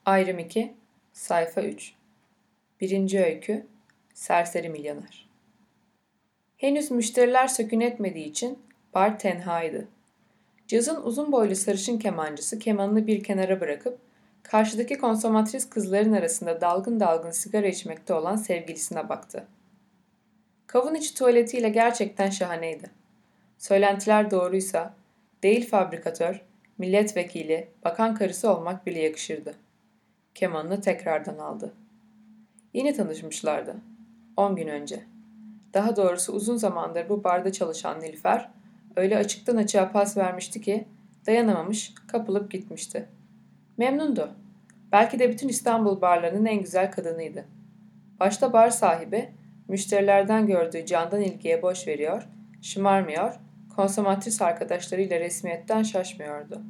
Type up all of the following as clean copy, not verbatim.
Ayrım 2, sayfa 3. Birinci öykü, Serseri Milyoner. Henüz müşteriler sökün etmediği için bar tenhaydı. Cazın uzun boylu sarışın kemancısı kemanını bir kenara bırakıp karşıdaki konsomatris kızların arasında dalgın dalgın sigara içmekte olan sevgilisine baktı. Kavun içi tuvaletiyle gerçekten şahaneydi. Söylentiler doğruysa değil fabrikatör, milletvekili, bakan karısı olmak bile yakışırdı. Kemanını tekrardan aldı. Yeni tanışmışlardı. 10 gün önce. Daha doğrusu uzun zamandır bu barda çalışan Nilüfer öyle açıktan açığa pas vermişti ki dayanamamış, kapılıp gitmişti. Memnundu. Belki de bütün İstanbul barlarının en güzel kadınıydı. Başta bar sahibi, müşterilerden gördüğü candan ilgiye boş veriyor, şımarmıyor, konsomatris arkadaşlarıyla resmiyetten şaşmıyordu.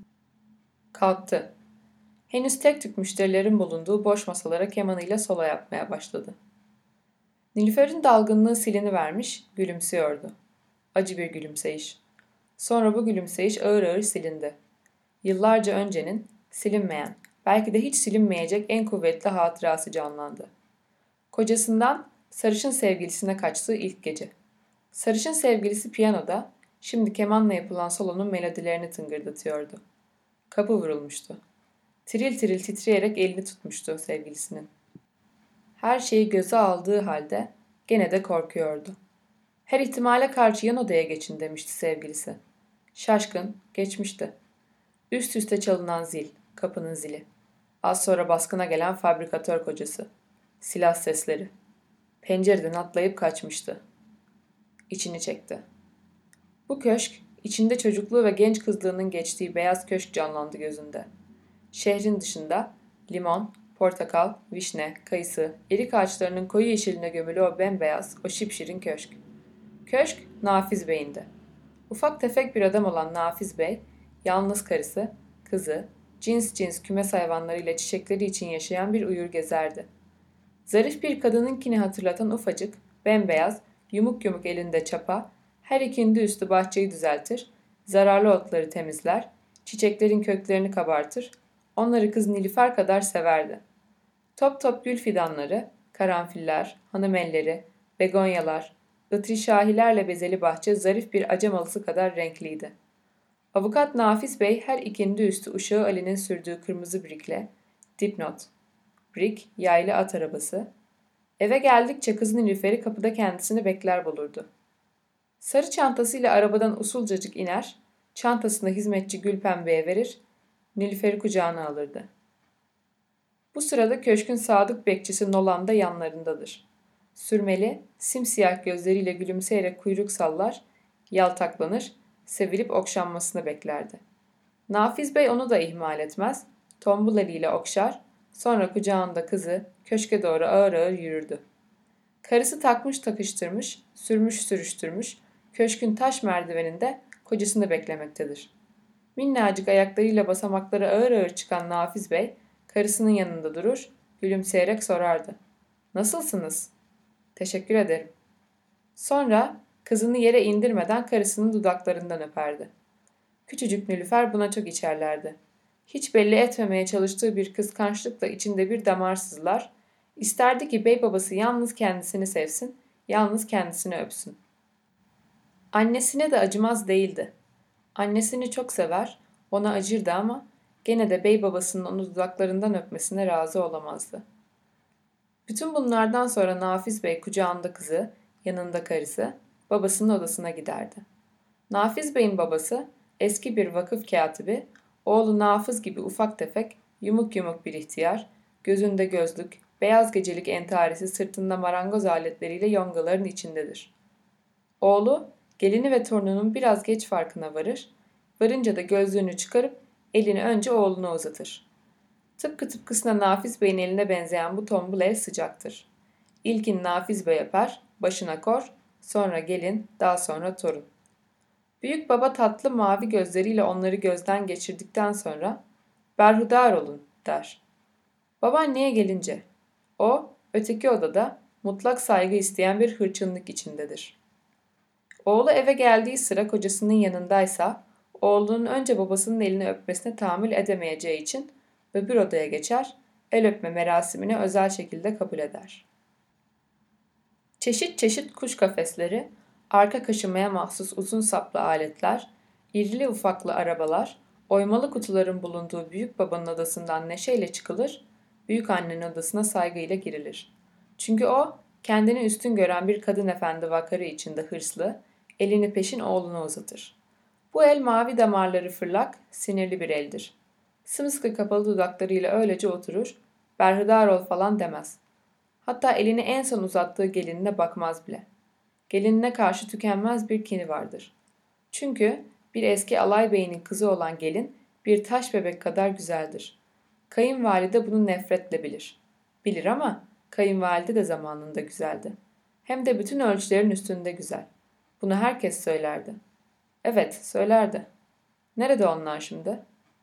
Kalktı. Henüz tek tük müşterilerin bulunduğu boş masalara kemanıyla solo yapmaya başladı. Nilüfer'in dalgınlığı silinivermiş, gülümsüyordu. Acı bir gülümseyiş. Sonra bu gülümseyiş ağır ağır silindi. Yıllarca öncenin, silinmeyen, belki de hiç silinmeyecek en kuvvetli hatırası canlandı. Kocasından sarışın sevgilisine kaçtığı ilk gece. Sarışın sevgilisi piyanoda, şimdi kemanla yapılan solonun melodilerini tıngırdatıyordu. Kapı vurulmuştu. Tiril tiril titreyerek elini tutmuştu sevgilisinin. Her şeyi göze aldığı halde gene de korkuyordu. Her ihtimale karşı yan odaya geçin demişti sevgilisi. Şaşkın, geçmişti. Üst üste çalınan zil, kapının zili. Az sonra baskına gelen fabrikatör kocası. Silah sesleri. Pencereden atlayıp kaçmıştı. İçini çekti. Bu köşk, içinde çocukluğu ve genç kızlığının geçtiği beyaz köşk canlandı gözünde. Şehrin dışında limon, portakal, vişne, kayısı, erik ağaçlarının koyu yeşiline gömülü o bembeyaz, o şipşirin köşk. Köşk, Nafiz Bey'indi. Ufak tefek bir adam olan Nafiz Bey, yalnız karısı, kızı, cins cins kümes hayvanlarıyla çiçekleri için yaşayan bir uyur gezerdi. Zarif bir kadınınkini hatırlatan ufacık, bembeyaz, yumuk yumuk elinde çapa, her ikindi üstü bahçeyi düzeltir, zararlı otları temizler, çiçeklerin köklerini kabartır, onları kız Nilüfer kadar severdi. Top top gül fidanları, karanfiller, hanımelleri, begonyalar, ıtri şahilerle bezeli bahçe zarif bir acemalısı kadar renkliydi. Avukat Nafiz Bey her ikindi üstü uşağı Ali'nin sürdüğü kırmızı brikle, dipnot, brik, yaylı at arabası, eve geldikçe kız Nilüfer'i kapıda kendisini bekler bulurdu. Sarı çantasıyla arabadan usulcacık iner, çantasını hizmetçi Gülpembe'ye verir, Nilüfer'i kucağına alırdı. Bu sırada köşkün sadık bekçisi Nolan da yanlarındadır. Sürmeli, simsiyah gözleriyle gülümseyerek kuyruk sallar, yaltaklanır, sevilip okşanmasını beklerdi. Nafiz Bey onu da ihmal etmez, tombul eliyle okşar, sonra kucağında kızı köşke doğru ağır ağır yürürdü. Karısı takmış takıştırmış, sürmüş sürüştürmüş, köşkün taş merdiveninde kocasını beklemektedir. Minnacık ayaklarıyla basamakları ağır ağır çıkan Nafiz Bey, karısının yanında durur, gülümseyerek sorardı. Nasılsınız? Teşekkür ederim. Sonra kızını yere indirmeden karısının dudaklarından öperdi. Küçücük Nilüfer buna çok içerlerdi. Hiç belli etmemeye çalıştığı bir kıskançlıkla içinde bir damar sızlar, isterdi ki bey babası yalnız kendisini sevsin, yalnız kendisini öpsün. Annesine de acımaz değildi. Annesini çok sever, ona acırdı ama gene de bey babasının onu dudaklarından öpmesine razı olamazdı. Bütün bunlardan sonra Nafiz Bey kucağında kızı, yanında karısı, babasının odasına giderdi. Nafiz Bey'in babası eski bir vakıf katibi, oğlu Nafız gibi ufak tefek, yumuk yumuk bir ihtiyar, gözünde gözlük, beyaz gecelik entarisi sırtında marangoz aletleriyle yongaların içindedir. Oğlu, gelini ve torununun biraz geç farkına varır, varınca da gözlüğünü çıkarıp elini önce oğluna uzatır. Tıpkı tıpkısına Nafiz Bey'in eline benzeyen bu tombul el sıcaktır. İlkin Nafiz Bey öper, başına kor, sonra gelin, daha sonra torun. Büyük baba tatlı mavi gözleriyle onları gözden geçirdikten sonra "Berhudar olun" der. Babaanneye gelince, o öteki odada mutlak saygı isteyen bir hırçınlık içindedir. Oğlu eve geldiği sıra kocasının yanındaysa, oğlunun önce babasının elini öpmesine tahammül edemeyeceği için öbür odaya geçer, el öpme merasimini özel şekilde kabul eder. Çeşit çeşit kuş kafesleri, arka kaşımaya mahsus uzun saplı aletler, irili ufaklı arabalar, oymalı kutuların bulunduğu büyük babanın odasından neşeyle çıkılır, büyük annenin odasına saygıyla girilir. Çünkü o, kendini üstün gören bir kadın efendi vakarı içinde hırslı, elini peşin oğluna uzatır. Bu el mavi damarları fırlak, sinirli bir eldir. Sımsıkı kapalı dudaklarıyla öylece oturur, berhudar ol falan demez. Hatta elini en son uzattığı gelinine bakmaz bile. Gelinine karşı tükenmez bir kini vardır. Çünkü bir eski alay beyinin kızı olan gelin bir taş bebek kadar güzeldir. Kayınvalide bunu nefretle bilir. Bilir ama kayınvalide de zamanında güzeldi. Hem de bütün ölçülerin üstünde güzel. Bunu herkes söylerdi. Evet, söylerdi. Nerede onlar şimdi?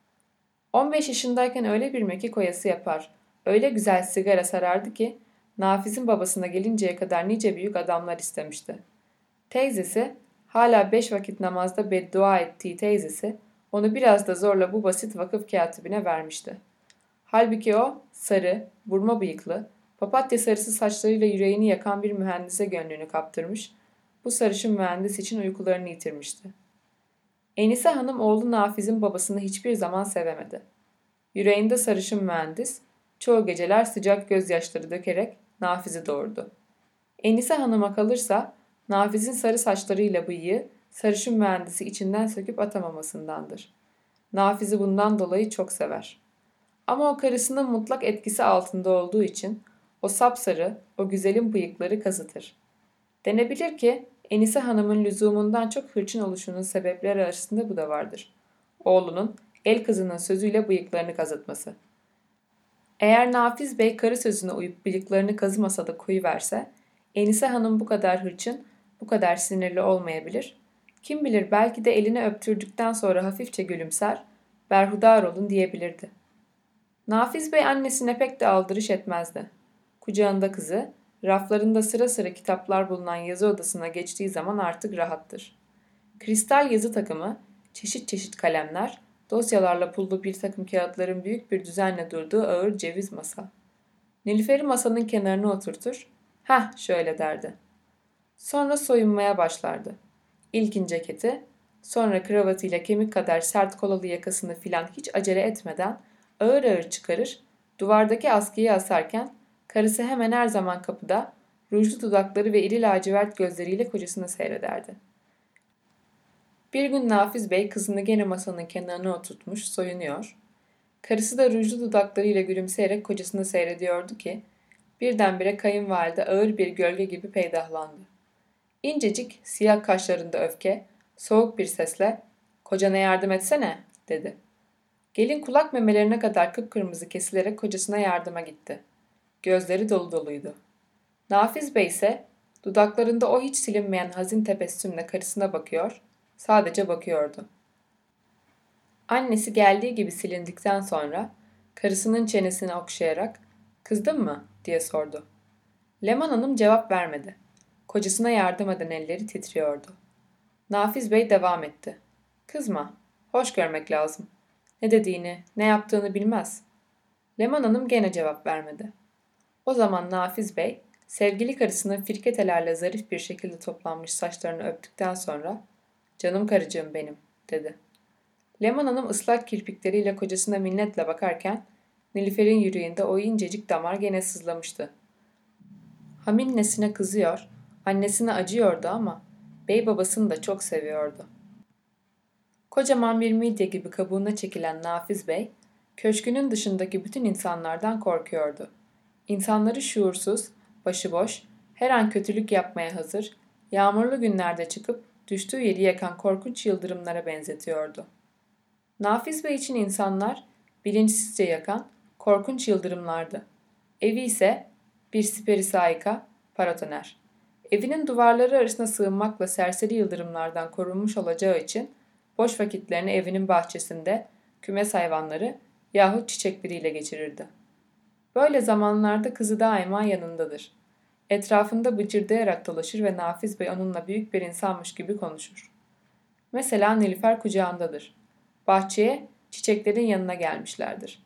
15 yaşındayken öyle bir mekik oyası yapar, öyle güzel sigara sarardı ki Nafiz'in babasına gelinceye kadar nice büyük adamlar istemişti. Teyzesi, hala 5 vakit namazda beddua ettiği teyzesi, onu biraz da zorla bu basit vakıf katibine vermişti. Halbuki o, sarı, burma bıyıklı, papatya sarısı saçlarıyla yüreğini yakan bir mühendise gönlünü kaptırmış, bu sarışın mühendis için uykularını yitirmişti. Enise Hanım oğlu Nafiz'in babasını hiçbir zaman sevemedi. Yüreğinde sarışın mühendis, çoğu geceler sıcak gözyaşları dökerek Nafiz'i doğurdu. Enise Hanım'a kalırsa Nafiz'in sarı saçlarıyla bıyığı sarışın mühendisi içinden söküp atamamasındandır. Nafiz'i bundan dolayı çok sever. Ama o karısının mutlak etkisi altında olduğu için o sapsarı, o güzelin bıyıkları kazıtır. Denebilir ki Enise Hanım'ın lüzumundan çok hırçın oluşunun sebepleri arasında bu da vardır. Oğlunun el kızının sözüyle bıyıklarını kazıtması. Eğer Nafiz Bey karı sözüne uyup bıyıklarını kazımasa da koyuverse, Enise Hanım bu kadar hırçın, bu kadar sinirli olmayabilir. Kim bilir belki de elini öptürdükten sonra hafifçe gülümser, berhudar olun diyebilirdi. Nafiz Bey annesine pek de aldırış etmezdi. Kucağında kızı, raflarında sıra sıra kitaplar bulunan yazı odasına geçtiği zaman artık rahattır. Kristal yazı takımı, çeşit çeşit kalemler, dosyalarla pullu bir takım kağıtların büyük bir düzenle durduğu ağır ceviz masa. Nilüfer'i masanın kenarına oturtur, "Hah şöyle" derdi. Sonra soyunmaya başlardı. İlkin ceketi, sonra kravatıyla kemik kadar sert kolalı yakasını filan hiç acele etmeden ağır ağır çıkarır, duvardaki askıyı asarken karısı hemen her zaman kapıda, rujlu dudakları ve iri lacivert gözleriyle kocasını seyrederdi. Bir gün Nafiz Bey kızını gene masanın kenarına oturtmuş, soyunuyor. Karısı da rujlu dudaklarıyla gülümseyerek kocasını seyrediyordu ki, birdenbire kayınvalide ağır bir gölge gibi peydahlandı. İncecik, siyah kaşlarında öfke, soğuk bir sesle, "Kocana yardım etsene," dedi. Gelin kulak memelerine kadar kıpkırmızı kesilerek kocasına yardıma gitti. Gözleri dolu doluydu. Nafiz Bey ise dudaklarında o hiç silinmeyen hazin tebessümle karısına bakıyor, sadece bakıyordu. Annesi geldiği gibi silindikten sonra karısının çenesini okşayarak "Kızdın mı?" diye sordu. Leman Hanım cevap vermedi. Kocasına yardım eden elleri titriyordu. Nafiz Bey devam etti. "Kızma, hoş görmek lazım. Ne dediğini, ne yaptığını bilmez." Leman Hanım gene cevap vermedi. O zaman Nafiz Bey, sevgili karısının firketelerle zarif bir şekilde toplanmış saçlarını öptükten sonra, "Canım karıcığım benim," dedi. Leman Hanım ıslak kirpikleriyle kocasına minnetle bakarken, Nilüfer'in yüreğinde o incecik damar gene sızlamıştı. Haminnesine kızıyor, annesine acıyordu ama bey babasını da çok seviyordu. Kocaman bir midye gibi kabuğuna çekilen Nafiz Bey, köşkünün dışındaki bütün insanlardan korkuyordu. İnsanları şuursuz, başıboş, her an kötülük yapmaya hazır, yağmurlu günlerde çıkıp düştüğü yeri yakan korkunç yıldırımlara benzetiyordu. Nafiz Bey için insanlar bilinçsizce yakan korkunç yıldırımlardı. Evi ise bir siperisaika, paratoner. Evinin duvarları arasına sığınmakla serseri yıldırımlardan korunmuş olacağı için boş vakitlerini evinin bahçesinde kümes hayvanları yahut çiçekleriyle geçirirdi. Böyle zamanlarda kızı daima yanındadır. Etrafında bıcırdayarak dolaşır ve Nafiz Bey onunla büyük bir insanmış gibi konuşur. Mesela Nilüfer kucağındadır. Bahçeye çiçeklerin yanına gelmişlerdir.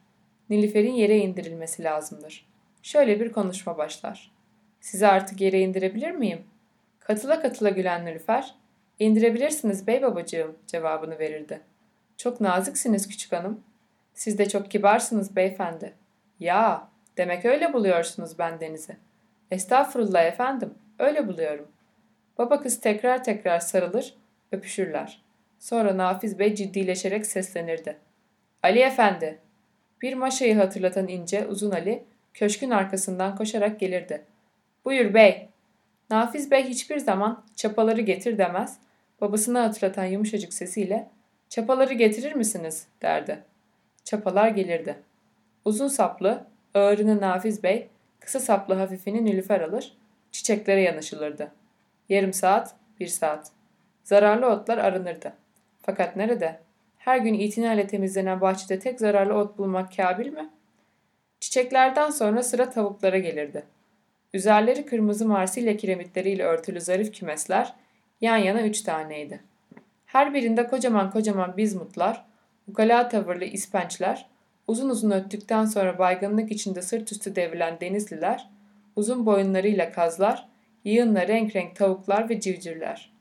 Nilüfer'in yere indirilmesi lazımdır. Şöyle bir konuşma başlar. Sizi artık yere indirebilir miyim? Katıla katıla gülen Nilüfer, indirebilirsiniz bey babacığım cevabını verirdi. Çok naziksiniz küçük hanım. Siz de çok kibarsınız beyefendi. Ya, demek öyle buluyorsunuz bendenizi. Estağfurullah efendim, öyle buluyorum. Baba kız tekrar tekrar sarılır, öpüşürler. Sonra Nafiz Bey ciddileşerek seslenirdi. Ali efendi! Bir maşayı hatırlatan ince, uzun Ali, köşkün arkasından koşarak gelirdi. Buyur bey! Nafiz Bey hiçbir zaman çapaları getir demez, babasını hatırlatan yumuşacık sesiyle çapaları getirir misiniz derdi. Çapalar gelirdi. Uzun saplı, ağırını Nafiz Bey, kısa saplı hafifini Nilüfer alır, çiçeklere yanaşılırdı. Yarım saat, bir saat. Zararlı otlar arınırdı. Fakat nerede? Her gün itinayla temizlenen bahçede tek zararlı ot bulmak kabil mi? Çiçeklerden sonra sıra tavuklara gelirdi. Üzerleri kırmızı marsilya kiremitleriyle örtülü zarif kümesler yan yana 3 taneydi. Her birinde kocaman kocaman bizmutlar, ukala tavırlı ispençler, uzun uzun öttükten sonra baygınlık içinde sırt üstü devrilen denizliler, uzun boyunlarıyla kazlar, yığınla renk renk tavuklar ve civcivler.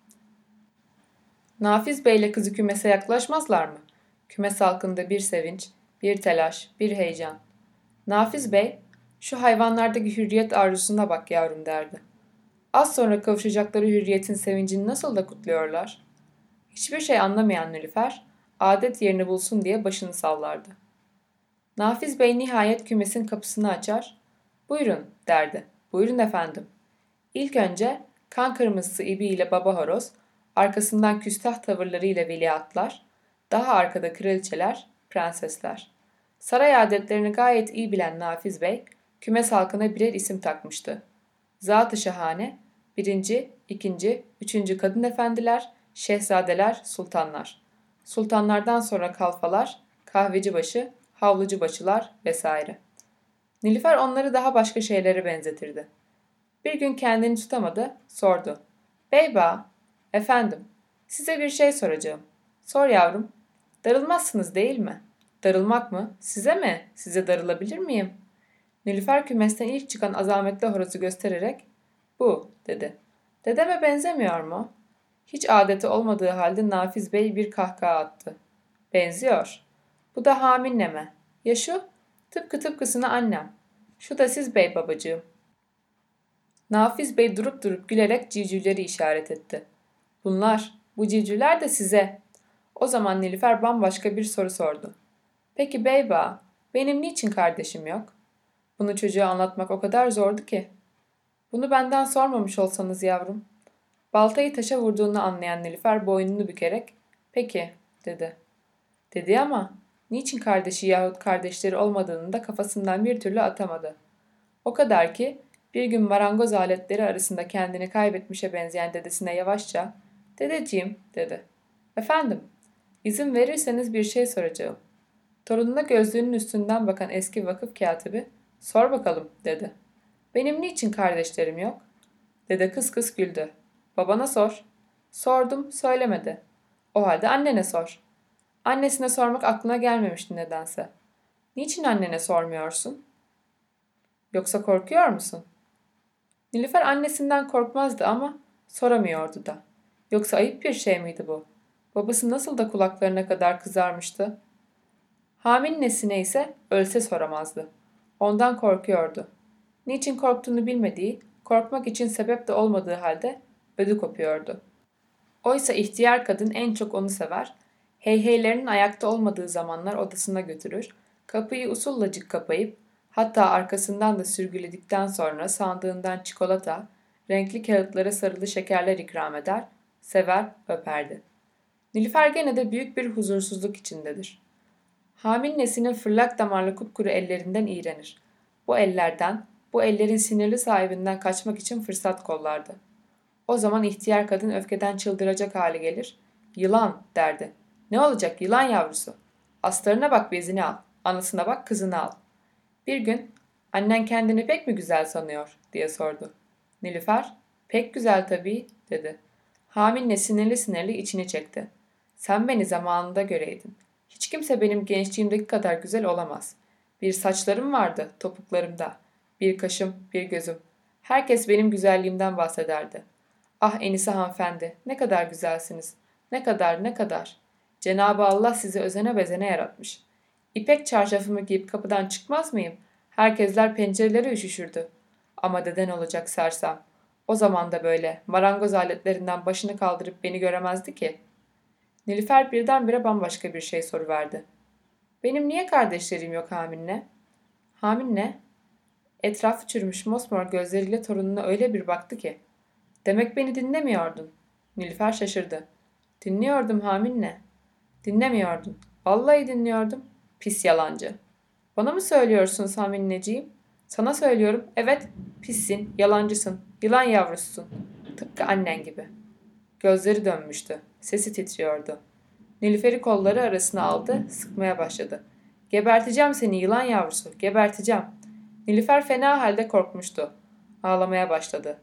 Nafiz Bey'le kızı kümese yaklaşmazlar mı? Kümes halkında bir sevinç, bir telaş, bir heyecan. Nafiz Bey, şu hayvanlardaki hürriyet arzusuna bak yavrum derdi. Az sonra kavuşacakları hürriyetin sevincini nasıl da kutluyorlar. Hiçbir şey anlamayan Nilüfer, adet yerini bulsun diye başını sallardı. Nafiz Bey nihayet kümesin kapısını açar, buyurun derdi, buyurun efendim. İlk önce kan kırmızısı ibiyle baba horoz, arkasından küstah tavırlarıyla veliahtlar, daha arkada kraliçeler, prensesler. Saray adetlerini gayet iyi bilen Nafiz Bey, kümes halkına birer isim takmıştı. Zat-ı şahane, birinci, ikinci, üçüncü kadın efendiler, şehzadeler, sultanlar. Sultanlardan sonra kalfalar, kahvecibaşı, havlucubaşılar vesaire. Nilüfer onları daha başka şeylere benzetirdi. Bir gün kendini tutamadı, sordu. Beyba, efendim, size bir şey soracağım. Sor yavrum. Darılmazsınız değil mi? Darılmak mı? Size mi? Size darılabilir miyim? Nilüfer kümesten ilk çıkan azametli horozu göstererek, bu, dedi. Dedeme benzemiyor mu? Hiç adeti olmadığı halde Nafiz Bey bir kahkaha attı. Benziyor. Bu da Haminleme. Ya şu? Tıpkı tıpkısına annem. Şu da siz bey babacığım. Nafiz Bey durup durup gülerek civcivleri işaret etti. Bunlar, bu civcivler de size. O zaman Nilüfer bambaşka bir soru sordu. Peki beyba, benim niçin kardeşim yok? Bunu çocuğa anlatmak o kadar zordu ki. Bunu benden sormamış olsanız yavrum. Baltayı taşa vurduğunu anlayan Nilüfer boynunu bükerek, peki, dedi. Dedi ama niçin kardeşi yahut kardeşleri olmadığını da kafasından bir türlü atamadı. O kadar ki bir gün marangoz aletleri arasında kendini kaybetmişe benzeyen dedesine yavaşça "Dedeciğim," dedi. "Efendim, izin verirseniz bir şey soracağım." Torununa gözlüğünün üstünden bakan eski vakıf katibi "Sor bakalım," dedi. "Benim niçin kardeşlerim yok?" Dede kıs kıs güldü. "Babana sor." "Sordum, söylemedi." "O halde annene sor." Annesine sormak aklına gelmemişti nedense. "Niçin annene sormuyorsun?" "Yoksa korkuyor musun?" Nilüfer annesinden korkmazdı ama soramıyordu da. Yoksa ayıp bir şey miydi bu? Babası nasıl da kulaklarına kadar kızarmıştı. Hamil nesine ise ölse soramazdı. Ondan korkuyordu. Niçin korktuğunu bilmediği, korkmak için sebep de olmadığı halde ödü kopuyordu. Oysa ihtiyar kadın en çok onu sever, heyheylerinin ayakta olmadığı zamanlar odasına götürür, kapıyı usullacık kapayıp, hatta arkasından da sürgüledikten sonra sandığından çikolata, renkli kağıtlara sarılı şekerler ikram eder, sever, öperdi. Nilüfer gene de büyük bir huzursuzluk içindedir. Hamil nesinin fırlak damarlı kupkuru ellerinden iğrenir. Bu ellerden, bu ellerin sinirli sahibinden kaçmak için fırsat kollardı. O zaman ihtiyar kadın öfkeden çıldıracak hale gelir. "Yılan," derdi. "Ne olacak yılan yavrusu? Astarına bak bezini al, anasına bak kızını al." Bir gün, "Annen kendini pek mi güzel sanıyor?" diye sordu. Nilüfer, "Pek güzel tabii," dedi. Hamile sinirli sinirli içini çekti. "Sen beni zamanında göreydin. Hiç kimse benim gençliğimdeki kadar güzel olamaz. Bir saçlarım vardı topuklarımda, bir kaşım, bir gözüm. Herkes benim güzelliğimden bahsederdi. Ah Enise hanımefendi, ne kadar güzelsiniz. Ne kadar, ne kadar. Cenab-ı Allah sizi özene bezene yaratmış. İpek çarşafımı giyip kapıdan çıkmaz mıyım? Herkesler pencerelere üşüşürdü. Ama deden olacak sersem. O zaman da böyle marangoz aletlerinden başını kaldırıp beni göremezdi ki. Nilüfer birdenbire bambaşka bir şey soruverdi. Benim niye kardeşlerim yok Haminle? Haminle, etrafı çürümüş mosmor gözleriyle torununa öyle bir baktı ki. Demek beni dinlemiyordun. Nilüfer şaşırdı. Dinliyordum Haminle. Dinlemiyordun. Vallahi dinliyordum. Pis yalancı. Bana mı söylüyorsun Haminleciğim? Sana söylüyorum. Evet, pissin, yalancısın, yılan yavrususun. Tıpkı annen gibi. Gözleri dönmüştü. Sesi titriyordu. Nilüfer'i kolları arasına aldı, sıkmaya başladı. Geberteceğim seni yılan yavrusu, geberteceğim. Nilüfer fena halde korkmuştu. Ağlamaya başladı.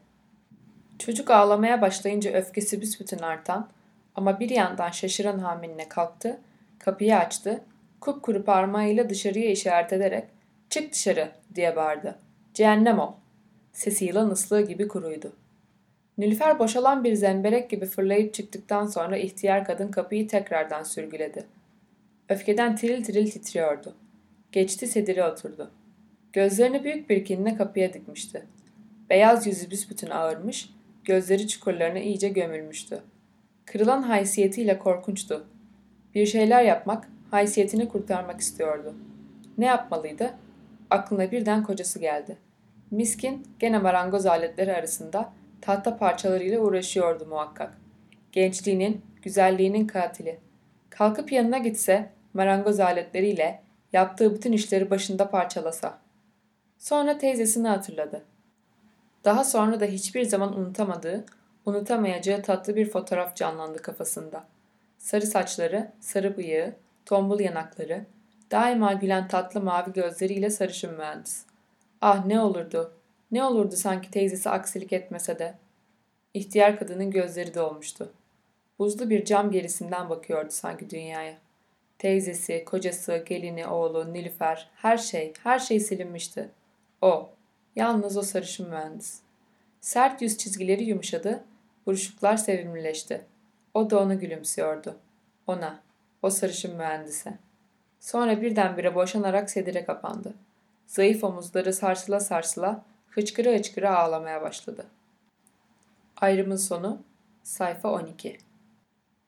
Çocuk ağlamaya başlayınca öfkesi büsbütün artan ama bir yandan şaşıran hamiline kalktı, kapıyı açtı, kupkuru parmağıyla dışarıya işaret ederek ''Çık dışarı!'' diye bağırdı. ''Cehennem ol!'' Sesi yılan ıslığı gibi kuruydu. Nilüfer boşalan bir zemberek gibi fırlayıp çıktıktan sonra ihtiyar kadın kapıyı tekrardan sürgüledi. Öfkeden tiril tiril titriyordu. Geçti sedire oturdu. Gözlerini büyük bir kinle kapıya dikmişti. Beyaz yüzü büsbütün ağırmış, gözleri çukurlarına iyice gömülmüştü. Kırılan haysiyetiyle korkunçtu. Bir şeyler yapmak, haysiyetini kurtarmak istiyordu. Ne yapmalıydı? Aklına birden kocası geldi. Miskin, gene marangoz aletleri arasında tahta parçalarıyla uğraşıyordu muhakkak. Gençliğinin, güzelliğinin katili. Kalkıp yanına gitse, marangoz aletleriyle yaptığı bütün işleri başında parçalasa. Sonra teyzesini hatırladı. Daha sonra da hiçbir zaman unutamadığı, unutamayacağı tatlı bir fotoğraf canlandı kafasında. Sarı saçları, sarı bıyığı, tombul yanakları, daima gülen tatlı mavi gözleriyle sarışın mühendis. Ah ne olurdu, ne olurdu sanki teyzesi aksilik etmese de. İhtiyar kadının gözleri dolmuştu. Buzlu bir cam gerisinden bakıyordu sanki dünyaya. Teyzesi, kocası, gelini, oğlu, Nilüfer, her şey silinmişti. O, yalnız o sarışın mühendis. Sert yüz çizgileri yumuşadı, buruşuklar sevimlileşti. O da ona gülümsüyordu. Ona, o sarışın mühendise. Sonra birdenbire boşanarak sedire kapandı. Zayıf omuzları sarsıla sarsıla, hıçkıra hıçkıra ağlamaya başladı. Ayrımın sonu, sayfa 12.